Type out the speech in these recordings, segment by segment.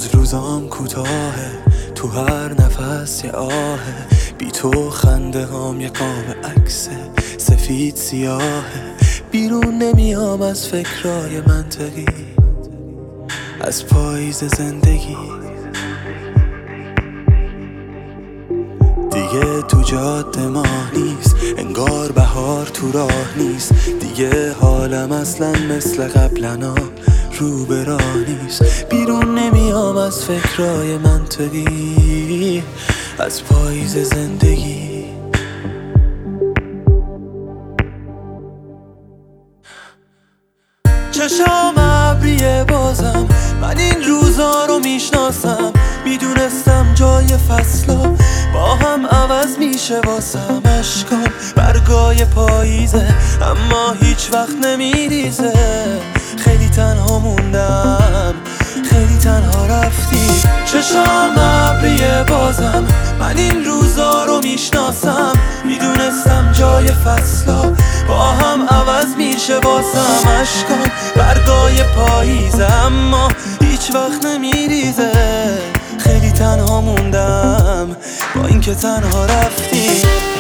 هنوز روزام کوتاهه، تو هر نفس یه آهه، بی تو خنده هام یه قاب عکس سفید سیاهه. بیرون نمیام از فکرای منطقی، از پاییز زندگی. دیگه تو جاده ماه نیست، انگار بهار تو راه نیست. دیگه حالم اصلا مثل قبلنا رو به راه نیست. بیرون نمیام از فکرای منطقی، از پاییز زندگی. چشام ابریه بازم، من این روزا رو میشناسم. میدونستم جای فصلا با هم عوض میشه واسم. اشکام برگای پاییزه اما هیچ وقت نمیریزه. خیلی تنها موندم، خیلی تنها رفتی. چشام ابریه بازم، من این روزا رو میشناسم. میدونستم جای فصلا با هم عوض میشه واسم. اشکام برگای پاییزه اما هیچ وقت نمیریزه. خیلی تنها موندم با اینکه تنها رفتی.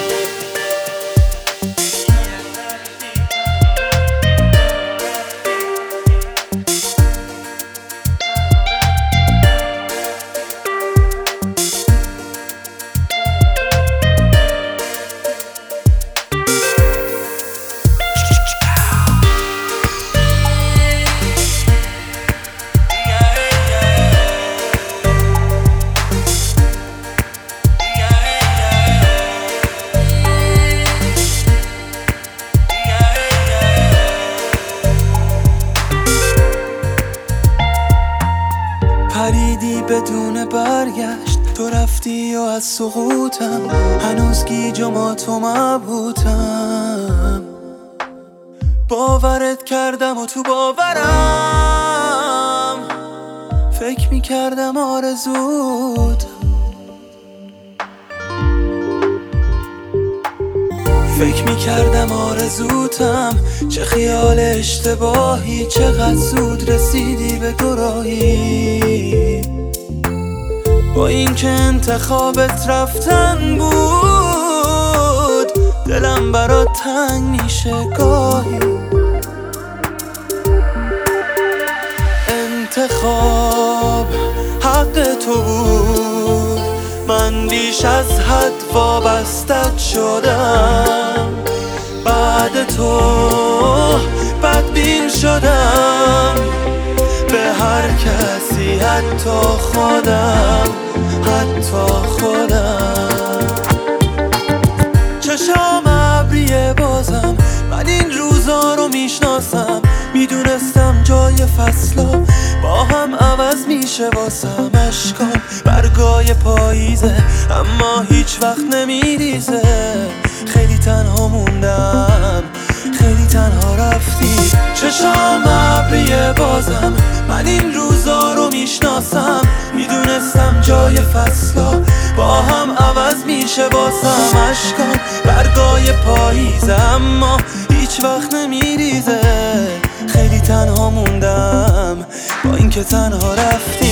پریدی بدون برگشت، تو رفتی و از سقوطم هنوز گیج و ماتم مبهوتم. باورت کردم و تو باورم فکر میکردم آرزوت. فکر میکردم آرزوتم، چه خیال اشتباهی. چقدر زود رسیدی به دوراهی. با اینکه انتخابت رفتن بود، دلم برات تنگ میشه گاهی. انتخاب حق تو بود، من بیش از حد وابستت شدم. بعد تو بدبین شدم به هر کسی، حتی خودم، حتی خودم. چشام ابریه بازم، من این روزا رو میشناسم. میدونستم جای فصلا با هم عوض میشه واسم. اشکام برگای پاییزه اما هیچ وقت نمیریزه. خیلی تنها موندم، خیلی تنها رفتی. چشام ابریه بازم، من این روزا رو میشناسم. میدونستم جای فصلا با هم عوض میشه واسم. اشکام برگای پاییزه اما هیچ وقت نمیریزه. خیلی تنها موندم با اینکه تنها رفتی.